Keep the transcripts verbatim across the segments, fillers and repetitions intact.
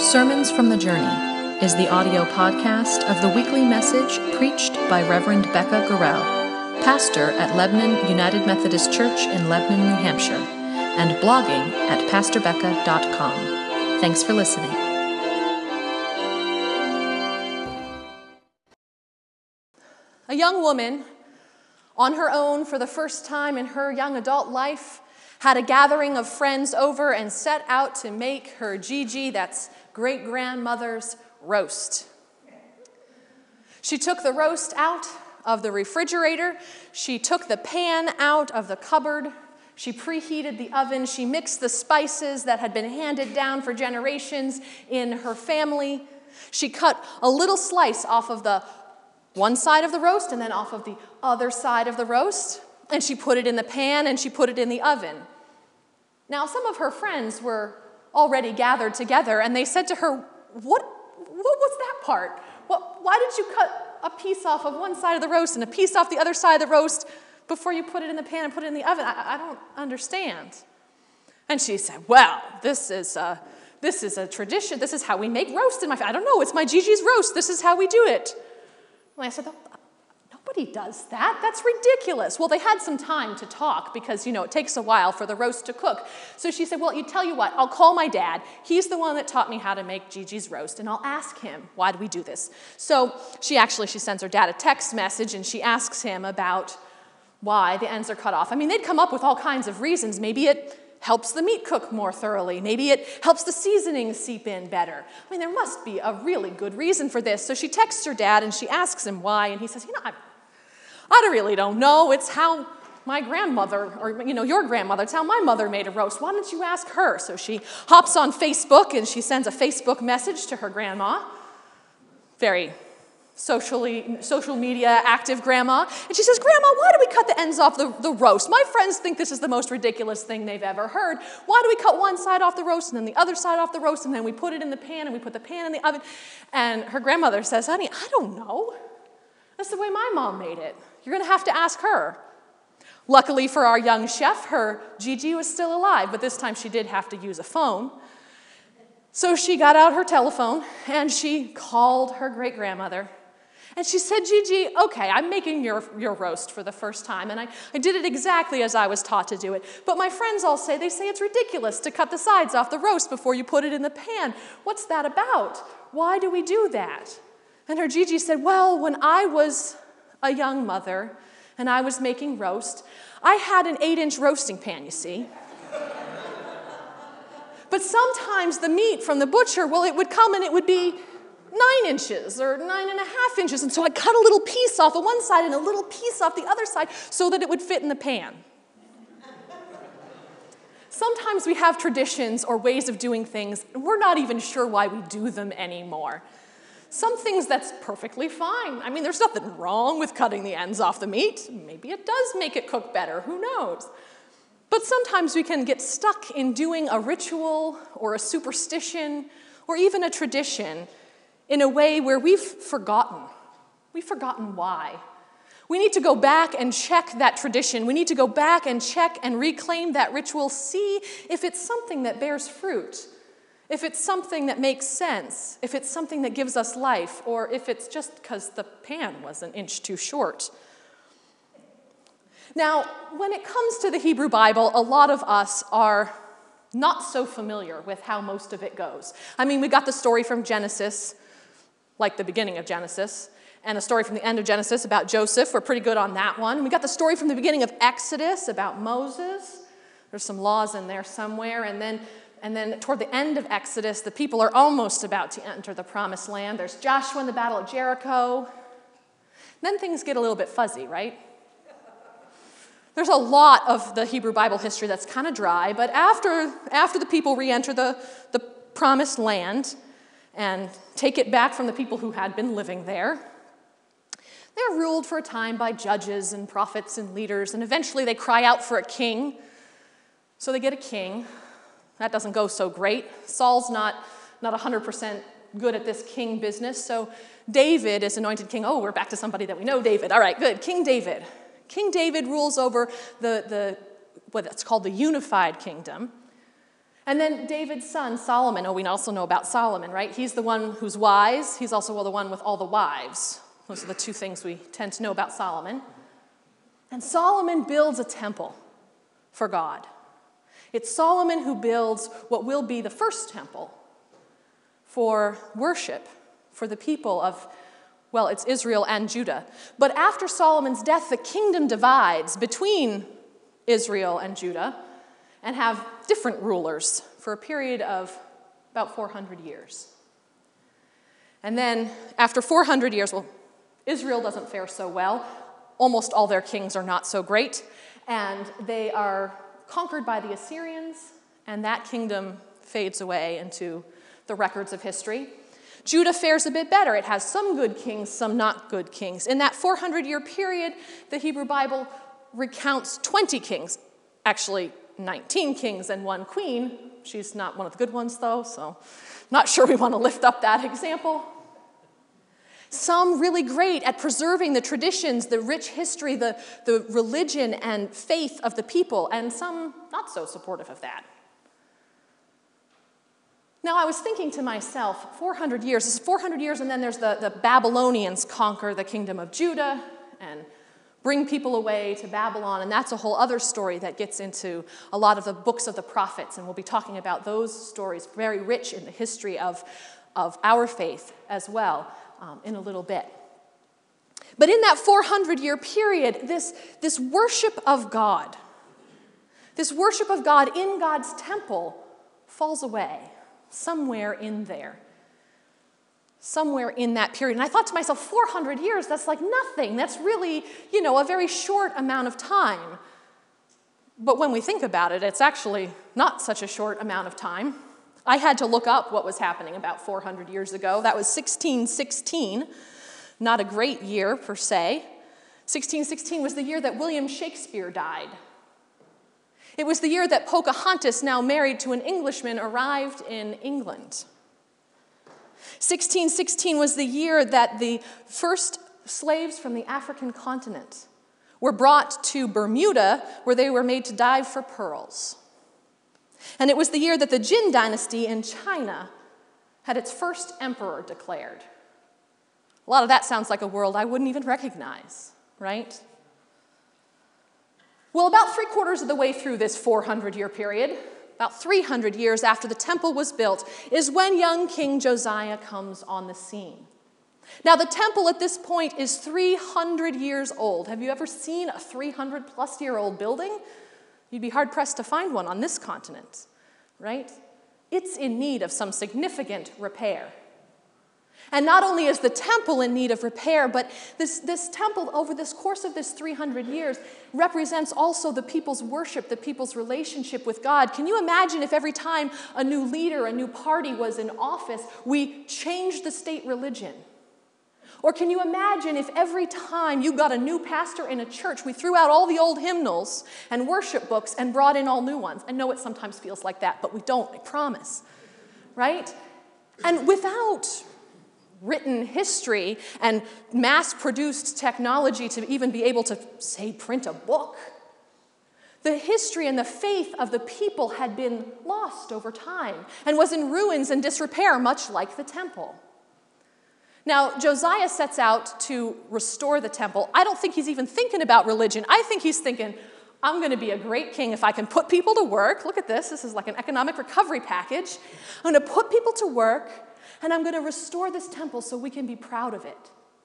Sermons from the Journey is the audio podcast of the weekly message preached by Reverend Becca Gorell, pastor at Lebanon United Methodist Church in Lebanon, New Hampshire, and blogging at pastor becca dot com. Thanks for listening. A young woman, on her own for the first time in her young adult life, had a gathering of friends over and set out to make her Gigi, that's great-grandmother's, roast. She took the roast out of the refrigerator. She took the pan out of the cupboard. She preheated the oven. She mixed the spices that had been handed down for generations in her family. She cut a little slice off of the one side of the roast and then off of the other side of the roast, and she put it in the pan and she put it in the oven. Now, some of her friends were already gathered together, and they said to her, what, what was that part? What, why did you cut a piece off of one side of the roast and a piece off the other side of the roast before you put it in the pan and put it in the oven? I, I don't understand. And she said, well, this is, a, this is a tradition. This is how we make roast in my family. I don't know, it's my Gigi's roast. This is how we do it. And I said, nobody does that. That's ridiculous. Well, they had some time to talk because, you know, it takes a while for the roast to cook. So she said, well, you tell you what, I'll call my dad. He's the one that taught me how to make Gigi's roast, and I'll ask him, why do we do this? So she actually, she sends her dad a text message, and she asks him about why the ends are cut off. I mean, they'd come up with all kinds of reasons. Maybe it helps the meat cook more thoroughly. Maybe it helps the seasoning seep in better. I mean, there must be a really good reason for this. So she texts her dad, and she asks him why, and he says, you know, I I really don't know. It's how my grandmother, or, you know, your grandmother, it's how my mother made a roast. Why don't you ask her? So she hops on Facebook, and she sends a Facebook message to her grandma. Very socially, social media active grandma. And she says, Grandma, why do we cut the ends off the, the roast? My friends think this is the most ridiculous thing they've ever heard. Why do we cut one side off the roast and then the other side off the roast, and then we put it in the pan, and we put the pan in the oven? And her grandmother says, honey, I don't know. That's the way my mom made it. You're going to have to ask her. Luckily for our young chef, her Gigi was still alive, but this time she did have to use a phone. So she got out her telephone, and she called her great-grandmother. And she said, Gigi, okay, I'm making your, your roast for the first time, and I, I did it exactly as I was taught to do it. But my friends all say, they say it's ridiculous to cut the sides off the roast before you put it in the pan. What's that about? Why do we do that? And her Gigi said, well, when I was a young mother and I was making roast, I had an eight-inch roasting pan, you see. But sometimes the meat from the butcher, well, it would come and it would be nine inches or nine and a half inches. And so I cut a little piece off of one side and a little piece off the other side so that it would fit in the pan. Sometimes we have traditions or ways of doing things, and we're not even sure why we do them anymore. Some things that's perfectly fine. I mean, there's nothing wrong with cutting the ends off the meat. Maybe it does make it cook better, who knows? But sometimes we can get stuck in doing a ritual or a superstition or even a tradition in a way where we've forgotten. We've forgotten why. We need to go back and check that tradition. We need to go back and check and reclaim that ritual, see if it's something that bears fruit. If it's something that makes sense, if it's something that gives us life, or if it's just because the pan was an inch too short. Now, when it comes to the Hebrew Bible, a lot of us are not so familiar with how most of it goes. I mean, we got the story from Genesis, like the beginning of Genesis, and the story from the end of Genesis about Joseph. We're pretty good on that one. We got the story from the beginning of Exodus about Moses. There's some laws in there somewhere, and then And then toward the end of Exodus, the people are almost about to enter the promised land. There's Joshua in the battle of Jericho. Then things get a little bit fuzzy, right? There's a lot of the Hebrew Bible history that's kind of dry, but after, after the people re-enter the, the promised land and take it back from the people who had been living there, they're ruled for a time by judges and prophets and leaders, and eventually they cry out for a king. So they get a king. That doesn't go so great. Saul's not, not one hundred percent good at this king business, so David is anointed king. Oh, we're back to somebody that we know, David. All right, good. King David. King David rules over the, the what it's called the unified kingdom. And then David's son, Solomon. Oh, we also know about Solomon, right? He's the one who's wise. He's also the one with all the wives. Those are the two things we tend to know about Solomon. And Solomon builds a temple for God. It's Solomon who builds what will be the first temple for worship for the people of, well, it's Israel and Judah. But after Solomon's death, the kingdom divides between Israel and Judah and have different rulers for a period of about four hundred years. And then after four hundred years, well, Israel doesn't fare so well. Almost all their kings are not so great. And they are conquered by the Assyrians, and that kingdom fades away into the records of history. Judah fares a bit better. It has some good kings, some not good kings. In that four hundred year period, the Hebrew Bible recounts twenty kings. Actually, nineteen kings and one queen. She's not one of the good ones, though, so not sure we want to lift up that example. Some really great at preserving the traditions, the rich history, the, the religion and faith of the people, and some not so supportive of that. Now, I was thinking to myself, four hundred years, this is four hundred years, and then there's the, the Babylonians conquer the kingdom of Judah and bring people away to Babylon, and that's a whole other story that gets into a lot of the books of the prophets, and we'll be talking about those stories, very rich in the history of, of our faith as well, um, in a little bit. But in that four hundred year period, this, this worship of God, this worship of God in God's temple falls away. Somewhere in there. Somewhere in that period. And I thought to myself, four hundred years, that's like nothing. That's really, you know, a very short amount of time. But when we think about it, it's actually not such a short amount of time. I had to look up what was happening about four hundred years ago. That was sixteen sixteen. Not a great year, per se. sixteen sixteen was the year that William Shakespeare died. It was the year that Pocahontas, now married to an Englishman, arrived in England. sixteen sixteen was the year that the first slaves from the African continent were brought to Bermuda, where they were made to dive for pearls. And it was the year that the Jin dynasty in China had its first emperor declared. A lot of that sounds like a world I wouldn't even recognize, right? Well, about three quarters of the way through this four hundred year period, about three hundred years after the temple was built, is when young King Josiah comes on the scene. Now, the temple at this point is three hundred years old. Have you ever seen a three hundred plus year old building? You'd be hard-pressed to find one on this continent, right? It's in need of some significant repair. And not only is the temple in need of repair, but this, this temple, over this course of this three hundred years, represents also the people's worship, the people's relationship with God. Can you imagine if every time a new leader, a new party was in office, we changed the state religion? Or can you imagine if every time you got a new pastor in a church, we threw out all the old hymnals and worship books and brought in all new ones? I know it sometimes feels like that, but we don't, I promise, right? And without written history and mass-produced technology to even be able to, say, print a book, the history and the faith of the people had been lost over time and was in ruins and disrepair, much like the temple. Now, Josiah sets out to restore the temple. I don't think he's even thinking about religion. I think he's thinking, I'm going to be a great king if I can put people to work. Look at this. This is like an economic recovery package. I'm going to put people to work, and I'm going to restore this temple so we can be proud of it.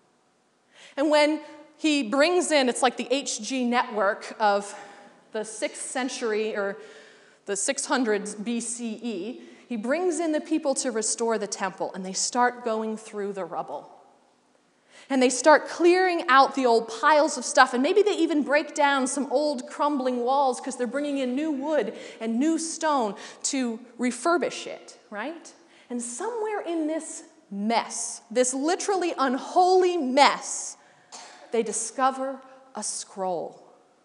And when he brings in, it's like the H G network of the sixth century or the six hundreds B C E, he brings in the people to restore the temple, and they start going through the rubble. And they start clearing out the old piles of stuff, and maybe they even break down some old crumbling walls because they're bringing in new wood and new stone to refurbish it, right? And somewhere in this mess, this literally unholy mess, they discover a scroll.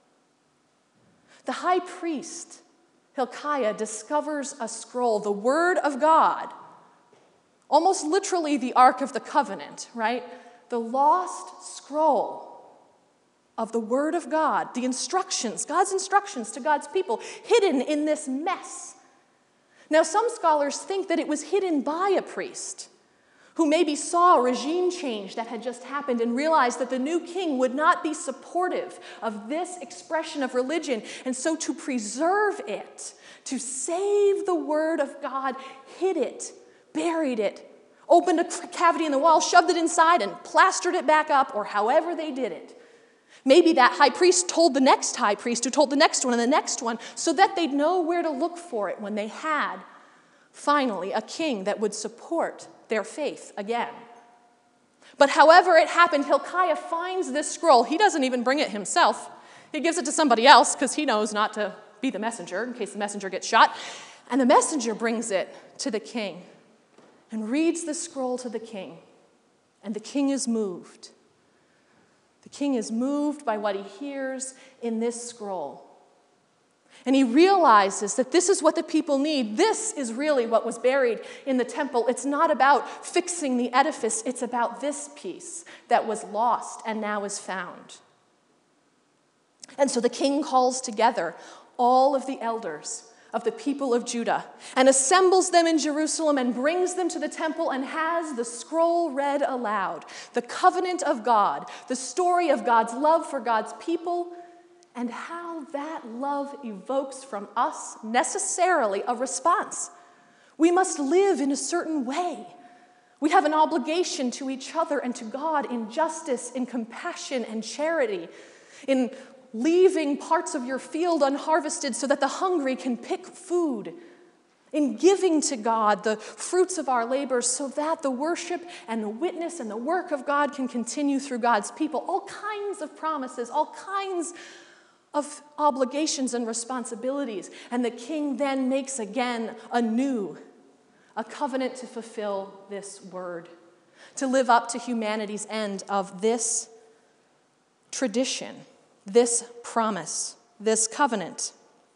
The high priest, Hilkiah, discovers a scroll, the Word of God, almost literally the Ark of the Covenant, right? The lost scroll of the Word of God, the instructions, God's instructions to God's people, hidden in this mess. Now, some scholars think that it was hidden by a priest who maybe saw a regime change that had just happened and realized that the new king would not be supportive of this expression of religion. And so to preserve it, to save the word of God, hid it, buried it, opened a cavity in the wall, shoved it inside, and plastered it back up, or however they did it. Maybe that high priest told the next high priest, who told the next one and the next one, so that they'd know where to look for it when they had, finally, a king that would support their faith again. But however it happened, Hilkiah finds this scroll. He doesn't even bring it himself. He gives it to somebody else because he knows not to be the messenger in case the messenger gets shot. And the messenger brings it to the king and reads the scroll to the king. And the king is moved. The king is moved by what he hears in this scroll. And he realizes that this is what the people need. This is really what was buried in the temple. It's not about fixing the edifice. It's about this piece that was lost and now is found. And so the king calls together all of the elders of the people of Judah and assembles them in Jerusalem and brings them to the temple and has the scroll read aloud. The covenant of God, the story of God's love for God's people, and how that love evokes from us necessarily a response. We must live in a certain way. We have an obligation to each other and to God in justice, in compassion and charity, in leaving parts of your field unharvested so that the hungry can pick food, in giving to God the fruits of our labors so that the worship and the witness and the work of God can continue through God's people. All kinds of promises, all kinds of obligations and responsibilities. And the king then makes again anew a covenant to fulfill this word, to live up to humanity's end of this tradition, this promise, this covenant.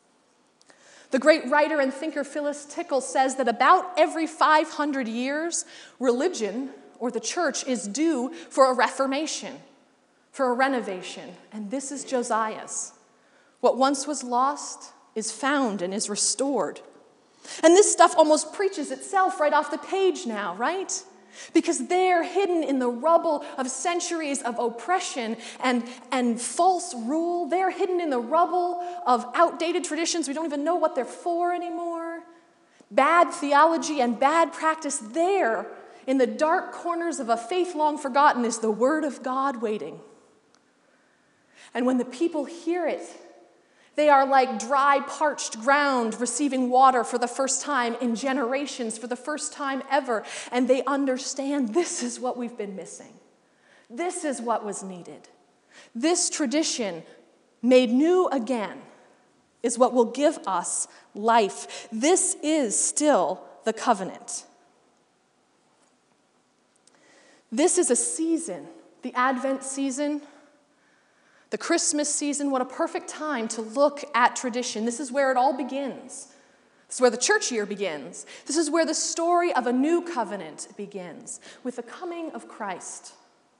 The great writer and thinker Phyllis Tickle says that about every five hundred years, religion, or the church, is due for a reformation, for a renovation. And this is Josiah's. What once was lost is found and is restored. And this stuff almost preaches itself right off the page now, right? Because they're hidden in the rubble of centuries of oppression and, and false rule. They're hidden in the rubble of outdated traditions. We don't even know what they're for anymore. Bad theology and bad practice. There, in the dark corners of a faith long forgotten, is the word of God waiting. And when the people hear it, they are like dry, parched ground receiving water for the first time in generations, for the first time ever. And they understand this is what we've been missing. This is what was needed. This tradition, made new again, is what will give us life. This is still the covenant. This is a season, the Advent season, the Christmas season. What a perfect time to look at tradition. This is where it all begins. This is where the church year begins. This is where the story of a new covenant begins, with the coming of Christ.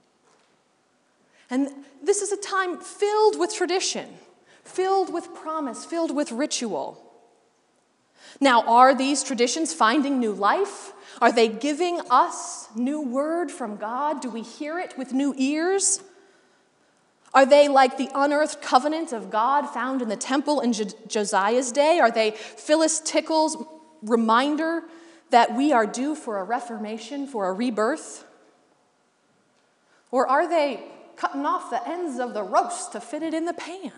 And this is a time filled with tradition, filled with promise, filled with ritual. Now, are these traditions finding new life? Are they giving us new word from God? Do we hear it with new ears? Are they like the unearthed covenant of God found in the temple in Jo- Josiah's day? Are they Phyllis Tickle's reminder that we are due for a reformation, for a rebirth? Or are they cutting off the ends of the roast to fit it in the pan?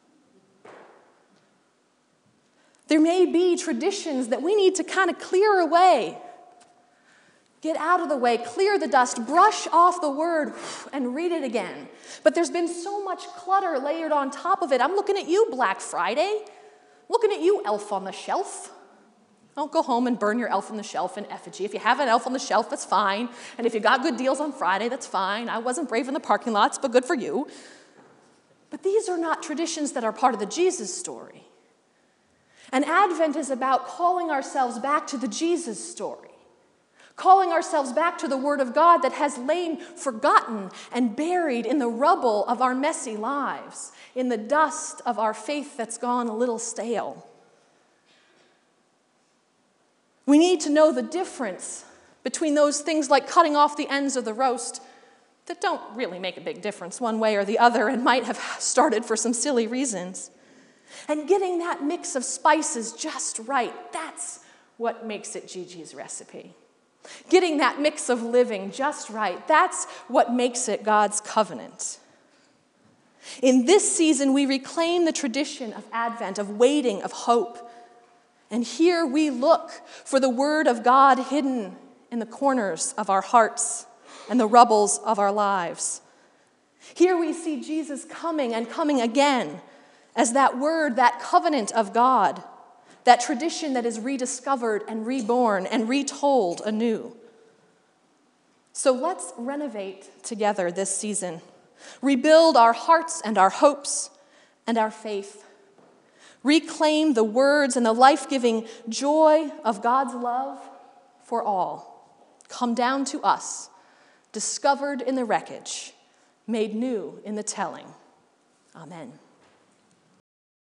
There may be traditions that we need to kind of clear away. Get out of the way, clear the dust, brush off the word, and read it again. But there's been so much clutter layered on top of it. I'm looking at you, Black Friday. Looking at you, Elf on the Shelf. Don't go home and burn your Elf on the Shelf in effigy. If you have an Elf on the Shelf, that's fine. And if you got good deals on Friday, that's fine. I wasn't brave in the parking lots, but good for you. But these are not traditions that are part of the Jesus story. And Advent is about calling ourselves back to the Jesus story. Calling ourselves back to the Word of God that has lain forgotten and buried in the rubble of our messy lives, in the dust of our faith that's gone a little stale. We need to know the difference between those things like cutting off the ends of the roast that don't really make a big difference one way or the other and might have started for some silly reasons. And getting that mix of spices just right, that's what makes it Gigi's recipe. Getting that mix of living just right, that's what makes it God's covenant. In this season, we reclaim the tradition of Advent, of waiting, of hope. And here we look for the word of God hidden in the corners of our hearts and the rubbles of our lives. Here we see Jesus coming and coming again as that word, that covenant of God, that tradition that is rediscovered and reborn and retold anew. So let's renovate together this season. Rebuild our hearts and our hopes and our faith. Reclaim the words and the life-giving joy of God's love for all. Come down to us, discovered in the wreckage, made new in the telling. Amen.